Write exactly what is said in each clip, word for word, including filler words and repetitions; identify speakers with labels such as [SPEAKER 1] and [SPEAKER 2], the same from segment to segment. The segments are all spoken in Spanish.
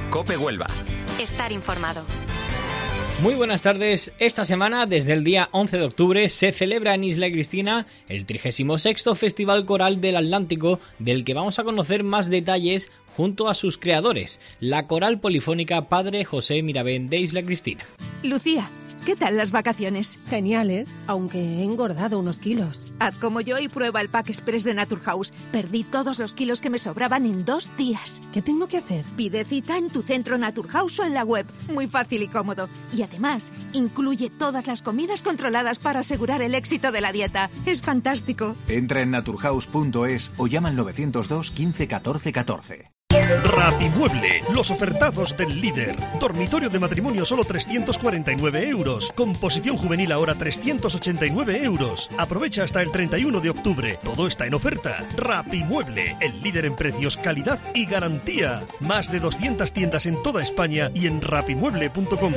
[SPEAKER 1] COPE Huelva.
[SPEAKER 2] Estar informado.
[SPEAKER 3] Muy buenas tardes. Esta semana, desde el día once de octubre, se celebra en Isla Cristina el trigésimo sexto Festival Coral del Atlántico, del que vamos a conocer más detalles junto a sus creadores, la coral polifónica Padre José Miravent de Isla Cristina.
[SPEAKER 4] Lucía, ¿qué tal las vacaciones?
[SPEAKER 5] Geniales, aunque he engordado unos kilos.
[SPEAKER 4] Haz como yo y prueba el Pack Express de Naturhaus. Perdí todos los kilos que me sobraban en dos días.
[SPEAKER 5] ¿Qué tengo que hacer?
[SPEAKER 4] Pide cita en tu centro Naturhaus o en la web. Muy fácil y cómodo. Y además, incluye todas las comidas controladas para asegurar el éxito de la dieta. Es fantástico.
[SPEAKER 1] Entra en naturhaus punto es o llama al novecientos dos quince catorce catorce.
[SPEAKER 6] Rapimueble, los ofertazos del líder. Dormitorio de matrimonio solo trescientos cuarenta y nueve euros. Composición juvenil ahora trescientos ochenta y nueve euros. Aprovecha hasta el treinta y uno de octubre. Todo está en oferta. Rapimueble, el líder en precios, calidad y garantía. Más de doscientas tiendas en toda España y en rapimueble punto com.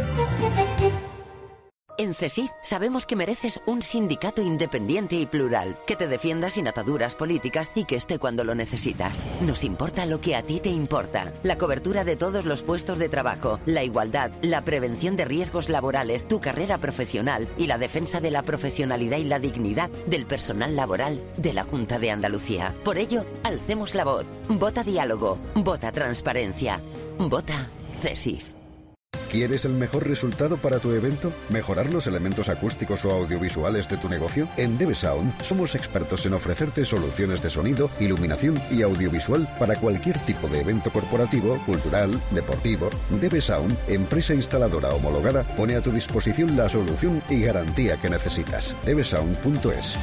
[SPEAKER 7] En CESIF sabemos que mereces un sindicato independiente y plural, que te defienda sin ataduras políticas y que esté cuando lo necesitas. Nos importa lo que a ti te importa. La cobertura de todos los puestos de trabajo, la igualdad, la prevención de riesgos laborales, tu carrera profesional y la defensa de la profesionalidad y la dignidad del personal laboral de la Junta de Andalucía. Por ello, alcemos la voz. Vota diálogo. Vota transparencia. Vota CESIF.
[SPEAKER 8] ¿Quieres el mejor resultado para tu evento? ¿Mejorar los elementos acústicos o audiovisuales de tu negocio? En Debe Sound somos expertos en ofrecerte soluciones de sonido, iluminación y audiovisual para cualquier tipo de evento corporativo, cultural, deportivo. Debe Sound, empresa instaladora homologada, pone a tu disposición la solución y garantía que necesitas. debe sound punto es.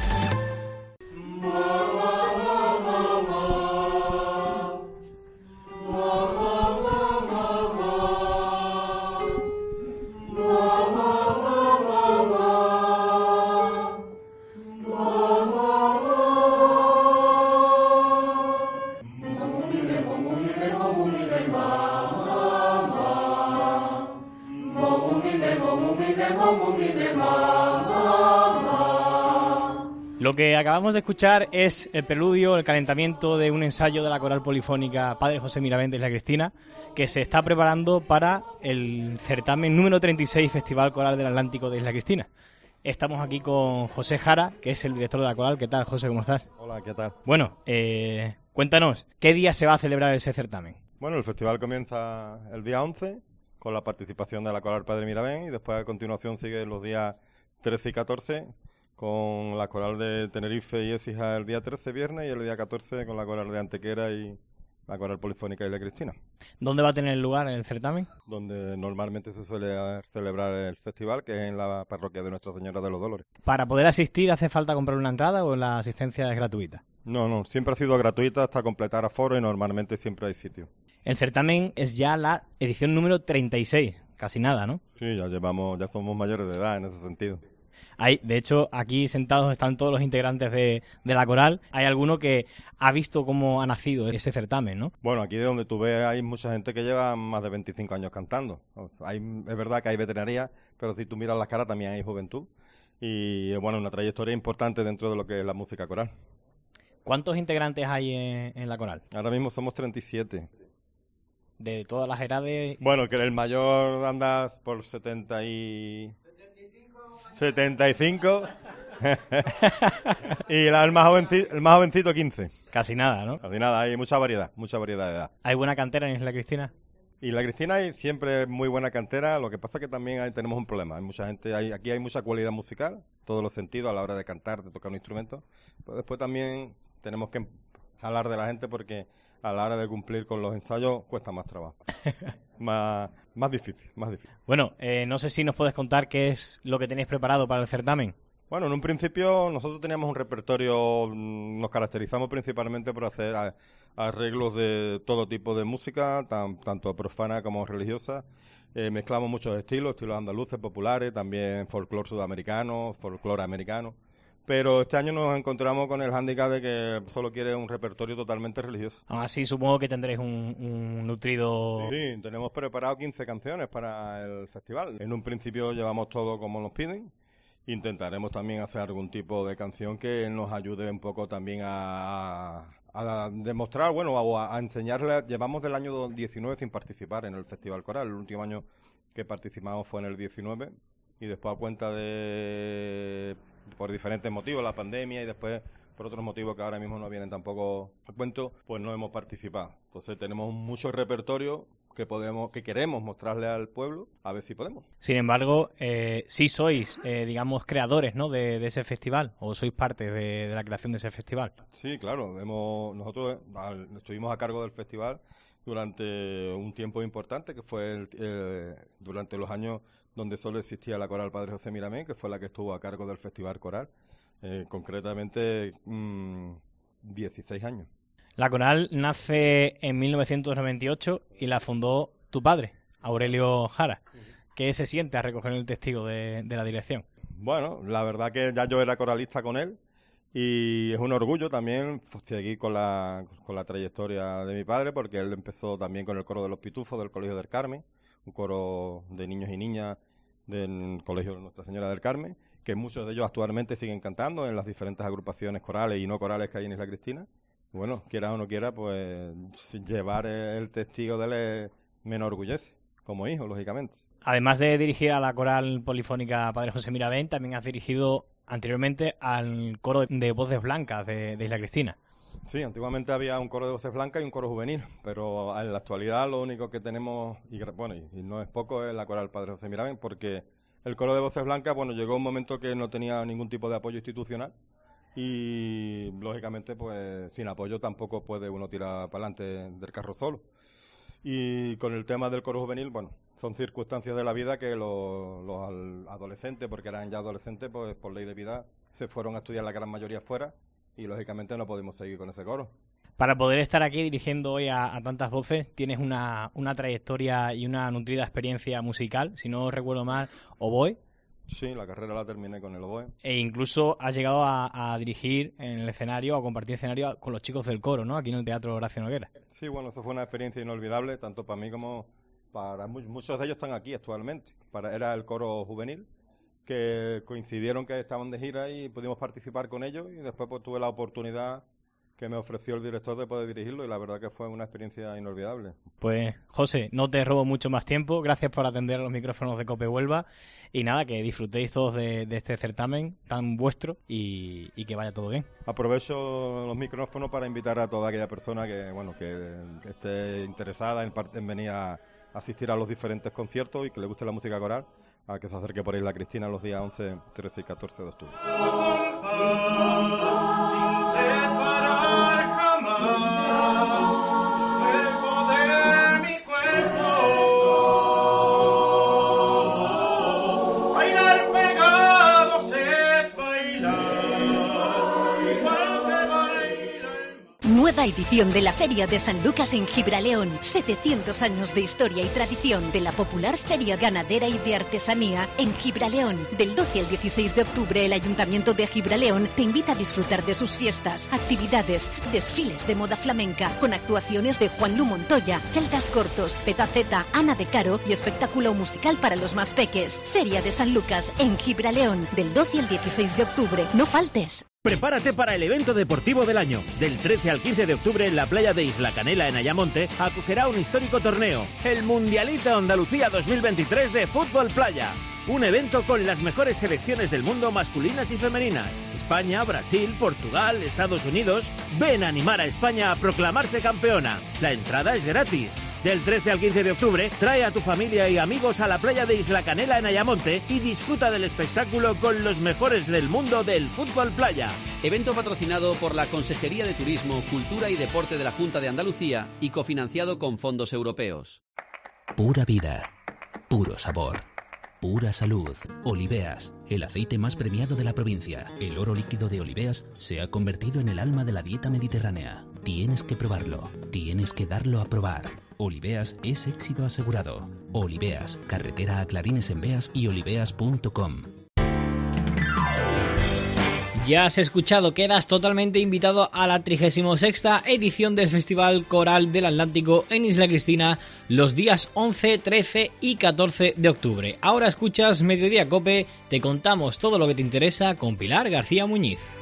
[SPEAKER 3] Lo que acabamos de escuchar es el preludio, el calentamiento de un ensayo de la coral polifónica Padre José Miravent de Isla Cristina, que se está preparando para el certamen número treinta y seis Festival Coral del Atlántico de Isla Cristina. Estamos aquí con José Jara, que es el director de la coral. ¿Qué tal, José? ¿Cómo estás?
[SPEAKER 9] Hola, ¿qué tal?
[SPEAKER 3] Bueno, eh, cuéntanos, ¿qué día se va a celebrar ese certamen?
[SPEAKER 9] Bueno, el festival comienza el día once con la participación de la coral Padre Miravent y después a continuación sigue los días trece y catorce con la coral de Tenerife y Écija el día trece, viernes, y el día catorce con la coral de Antequera y la coral polifónica Isla Cristina.
[SPEAKER 3] ¿Dónde va a tener lugar el certamen?
[SPEAKER 9] Donde normalmente se suele celebrar el festival, que es en la parroquia de Nuestra Señora de los Dolores.
[SPEAKER 3] ¿Para poder asistir hace falta comprar una entrada o la asistencia es gratuita?
[SPEAKER 9] No, no, siempre ha sido gratuita hasta completar aforo y normalmente siempre hay sitio.
[SPEAKER 3] El certamen es ya la edición número treinta y seis, casi nada, ¿no?
[SPEAKER 9] Sí, ya llevamos, ya somos mayores de edad en ese sentido.
[SPEAKER 3] Hay, de hecho, aquí sentados están todos los integrantes de, de la coral. Hay alguno que ha visto cómo ha nacido ese certamen, ¿no?
[SPEAKER 9] Bueno, aquí de donde tú ves hay mucha gente que lleva más de veinticinco años cantando. O sea, hay, es verdad que hay veteranía, pero si tú miras las caras también hay juventud. Y, bueno, una trayectoria importante dentro de lo que es la música coral.
[SPEAKER 3] ¿Cuántos integrantes hay en, en la coral?
[SPEAKER 9] Ahora mismo somos treinta y siete.
[SPEAKER 3] ¿De todas las edades?
[SPEAKER 9] Bueno, que el mayor anda por setenta y... setenta y cinco y la, el, más jovencito, el más jovencito quince.
[SPEAKER 3] Casi nada, ¿no?
[SPEAKER 9] Casi nada, hay mucha variedad, mucha variedad de edad.
[SPEAKER 3] ¿Hay buena cantera en Isla Cristina?
[SPEAKER 9] Y la Cristina hay siempre muy buena cantera, lo que pasa es que también hay, tenemos un problema. Hay mucha gente, hay, aquí hay mucha cualidad musical, todos los sentidos a la hora de cantar, de tocar un instrumento, pero después también tenemos que jalar de la gente porque a la hora de cumplir con los ensayos cuesta más trabajo. más, más difícil, más difícil.
[SPEAKER 3] Bueno, eh, no sé si nos puedes contar qué es lo que tenéis preparado para el certamen.
[SPEAKER 9] Bueno, en un principio nosotros teníamos un repertorio, nos caracterizamos principalmente por hacer a, arreglos de todo tipo de música, tan, tanto profana como religiosa. Eh, mezclamos muchos estilos, estilos andaluces, populares, también folclore sudamericano, folclore americano. Pero este año nos encontramos con el hándicap de que solo quiere un repertorio totalmente religioso.
[SPEAKER 3] Aún así, supongo que tendréis un, un nutrido...
[SPEAKER 9] Sí, tenemos preparado quince canciones para el festival. En un principio llevamos todo como nos piden. Intentaremos también hacer algún tipo de canción que nos ayude un poco también a, a demostrar, bueno, a, a enseñarle. Llevamos del año diecinueve sin participar en el Festival Coral. El último año que participamos fue en el diecinueve y después a cuenta de, por diferentes motivos, la pandemia y después por otros motivos que ahora mismo no vienen tampoco a cuento, pues no hemos participado. Entonces tenemos mucho repertorio que podemos, que queremos mostrarle al pueblo, a ver si podemos.
[SPEAKER 3] Sin embargo, eh, sí sois, eh, digamos, creadores, ¿no?, de, de ese festival, o sois parte de, de la creación de ese festival.
[SPEAKER 9] Sí, claro. Hemos, nosotros al, estuvimos a cargo del festival durante un tiempo importante, que fue el, eh, durante los años donde solo existía la Coral Padre José Miramén, que fue la que estuvo a cargo del Festival Coral, eh, concretamente mmm, dieciséis años.
[SPEAKER 3] La Coral nace en mil novecientos noventa y ocho y la fundó tu padre, Aurelio Jara. ¿Qué se siente a recoger el testigo de, de la dirección?
[SPEAKER 9] Bueno, la verdad que ya yo era coralista con él y es un orgullo también seguir con la, con la trayectoria de mi padre, porque él empezó también con el coro de los Pitufos del Colegio del Carmen, un coro de niños y niñas del Colegio de Nuestra Señora del Carmen, que muchos de ellos actualmente siguen cantando en las diferentes agrupaciones corales y no corales que hay en Isla Cristina. Bueno, quiera o no quiera, pues llevar el testigo de él es, me enorgullece, como hijo, lógicamente.
[SPEAKER 3] Además de dirigir a la Coral Polifónica Padre José Miramén, también has dirigido anteriormente al coro de voces blancas de, de Isla Cristina.
[SPEAKER 9] Sí, antiguamente había un coro de voces blancas y un coro juvenil, pero en la actualidad lo único que tenemos, y bueno, y no es poco, es la Coral Padre José Miramén, porque el coro de voces blancas, bueno, llegó un momento que no tenía ningún tipo de apoyo institucional, y lógicamente pues sin apoyo tampoco puede uno tirar para adelante del carro solo. Y con el tema del coro juvenil, bueno, son circunstancias de la vida que los, los adolescentes, porque eran ya adolescentes, pues por ley de vida se fueron a estudiar la gran mayoría fuera y lógicamente no podemos seguir con ese coro.
[SPEAKER 3] Para poder estar aquí dirigiendo hoy a, a tantas voces, tienes una, una trayectoria y una nutrida experiencia musical, si no recuerdo mal, oboe.
[SPEAKER 9] Sí, la carrera la terminé con el oboe.
[SPEAKER 3] E incluso has llegado a, a dirigir en el escenario, a compartir escenario con los chicos del coro, ¿no?, aquí en el Teatro Horacio Noguera.
[SPEAKER 9] Sí, bueno, eso fue una experiencia inolvidable, tanto para mí como para muchos. Muchos de ellos están aquí actualmente. Para, era el coro juvenil, que coincidieron que estaban de gira y pudimos participar con ellos, y después pues tuve la oportunidad que me ofreció el director de poder dirigirlo, y la verdad que fue una experiencia inolvidable.
[SPEAKER 3] Pues, José, no te robo mucho más tiempo. Gracias por atender a los micrófonos de COPE Huelva. Y nada, que disfrutéis todos de, de este certamen tan vuestro y, y que vaya todo bien.
[SPEAKER 9] Aprovecho los micrófonos para invitar a toda aquella persona que, bueno, que esté interesada en, en venir a asistir a los diferentes conciertos y que le guste la música coral, a que se acerque por Isla Cristina los días once, trece y catorce de octubre.
[SPEAKER 2] Sin separar jamás cuerpo de mi cuerpo, bailar pegados es bailar igual que baila.
[SPEAKER 10] Nueva edición de la Feria de San Lucas en Gibraleón. setecientos años de historia y tradición de la popular feria ganadera y de artesanía en Gibraleón. Del doce al dieciséis de octubre, el Ayuntamiento de Gibraleón te invita a disfrutar de sus fiestas, actividades, desfiles de moda flamenca, con actuaciones de Juan Lu Montoya, Celtas Cortos, Petaceta, Ana de Caro y espectáculo musical para los más peques. Feria de San Lucas en Gibraleón. Del doce al dieciséis de octubre. No faltes.
[SPEAKER 11] Prepárate para el evento deportivo del año. Del trece al quince de octubre en la playa de Isla Canela en Ayamonte acogerá un histórico torneo, el Mundialito Andalucía dos mil veintitrés de Fútbol Playa. Un evento con las mejores selecciones del mundo masculinas y femeninas. España, Brasil, Portugal, Estados Unidos. Ven a animar a España a proclamarse campeona. La entrada es gratis. Del trece al quince de octubre, trae a tu familia y amigos a la playa de Isla Canela en Ayamonte y disfruta del espectáculo con los mejores del mundo del fútbol playa.
[SPEAKER 12] Evento patrocinado por la Consejería de Turismo, Cultura y Deporte de la Junta de Andalucía y cofinanciado con fondos europeos.
[SPEAKER 13] Pura vida, puro sabor, pura salud. Oliveas, el aceite más premiado de la provincia. El oro líquido de Oliveas se ha convertido en el alma de la dieta mediterránea. Tienes que probarlo, tienes que darlo a probar. Oliveas es éxito asegurado. Oliveas, carretera a Clarines en Beas y oliveas punto com.
[SPEAKER 3] Ya has escuchado, quedas totalmente invitado a la trigésima sexta edición del Festival Coral del Atlántico en Isla Cristina los días once, trece y catorce de octubre. Ahora escuchas Mediodía Cope, te contamos todo lo que te interesa con Pilar García Muñiz.